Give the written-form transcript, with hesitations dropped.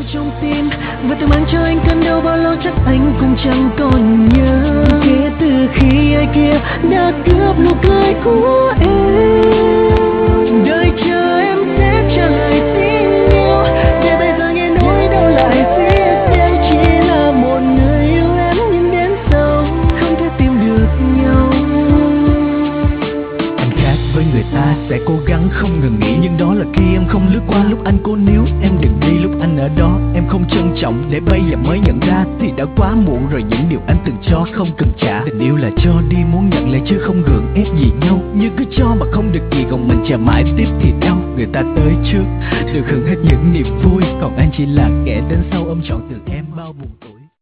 trong tim và tự mang cho anh cơn đau bao lâu chắc anh cũng chẳng còn nhớ. Kể từ khi ai kia đã cướp nụ cười của em, đợi chờ em sẽ trả lời tình yêu, để bây giờ nghe nỗi đau lại phía em. Chỉ là một người yêu em nhưng đến sau không thể tìm được nhau. Anh khác với người ta sẽ cố gắng không ngừng nghỉ, nhưng đó là khi em không lướt qua lúc anh cố níu em đừng đi. Lúc anh ở đó em không trân trọng, để bây giờ mới nhận ra thì đã quá muộn rồi. Những điều anh từng cho không cần trả. Tình yêu là cho đi muốn nhận lại chứ không gượng ép gì nhau. Như cứ cho mà không được gì còn mình chờ mãi tiếp thì đau. Người ta tới trước được hưởng hết những niềm vui, còn anh chỉ là kẻ đến sau ôm trọn từ em bao buồn tủi.